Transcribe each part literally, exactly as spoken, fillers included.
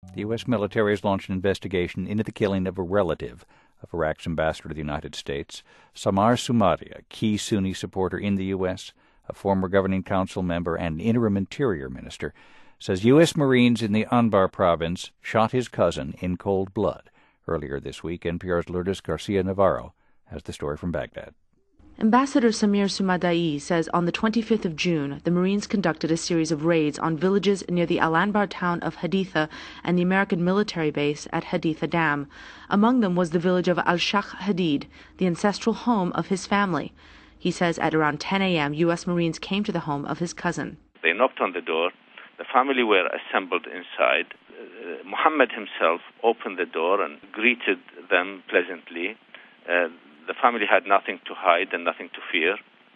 The U S military has launched an investigation into the killing of a relative of Iraq's ambassador to the United States. Samar Soumari, a key Sunni supporter in the U S, a former governing council member and interim interior minister, says U S Marines in the Anbar province shot his cousin in cold blood. Earlier this week, N P R's Lourdes Garcia Navarro has the story from Baghdad. Ambassador Samir Soumari says on the twenty-fifth of June, the Marines conducted a series of raids on villages near the Al Anbar town of Haditha and the American military base at Haditha Dam. Among them was the village of Al-Shakh Hadid, the ancestral home of his family. He says at around ten a.m., U S Marines came to the home of his cousin. They knocked on the door. The family were assembled inside. Uh, Muhammad himself opened the door and greeted them pleasantly. Uh, The family had nothing to hide and nothing to fear,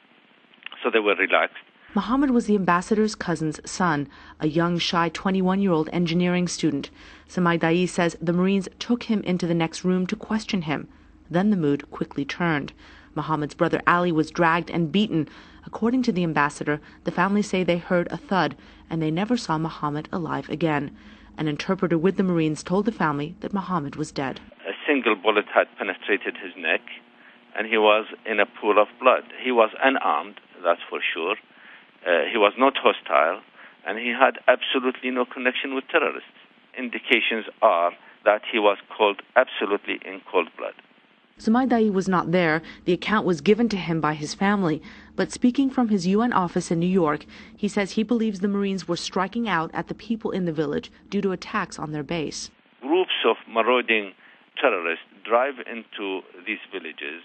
so they were relaxed. Muhammad was the ambassador's cousin's son, a young, shy twenty-one-year-old engineering student. Soumari says the Marines took him into the next room to question him. Then the mood quickly turned. Muhammad's brother Ali was dragged and beaten. According to the ambassador, the family say they heard a thud, and they never saw Muhammad alive again. An interpreter with the Marines told the family that Muhammad was dead. A single bullet had penetrated his neck, and he was in a pool of blood. He was unarmed, that's for sure. Uh, he was not hostile, and he had absolutely no connection with terrorists. Indications are that he was killed absolutely in cold blood. Soumari was not there. The account was given to him by his family. But speaking from his U N office in New York, he says he believes the Marines were striking out at the people in the village due to attacks on their base. Groups of marauding terrorists drive into these villages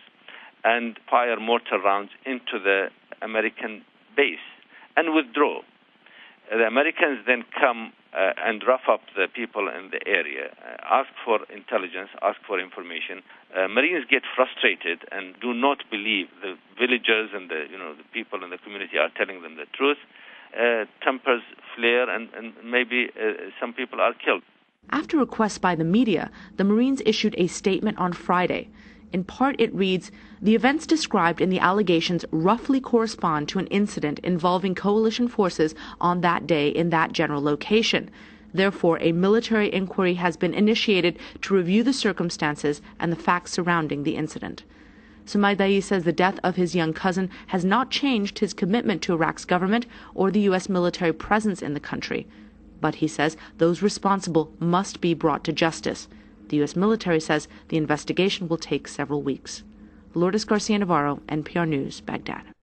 and fire mortar rounds into the American base and withdraw. The Americans then come uh, and rough up the people in the area, uh, ask for intelligence, ask for information. Uh, Marines get frustrated and do not believe the villagers and the you know the people in the community are telling them the truth. Uh, tempers flare, and, and maybe uh, some people are killed. After requests by the media, the Marines issued a statement on Friday. In part, it reads, "The events described in the allegations roughly correspond to an incident involving coalition forces on that day in that general location. Therefore, a military inquiry has been initiated to review the circumstances and the facts surrounding the incident." Soumari says the death of his young cousin has not changed his commitment to Iraq's government or the U S military presence in the country. But he says those responsible must be brought to justice. The U S military says the investigation will take several weeks. Lourdes Garcia Navarro, N P R News, Baghdad.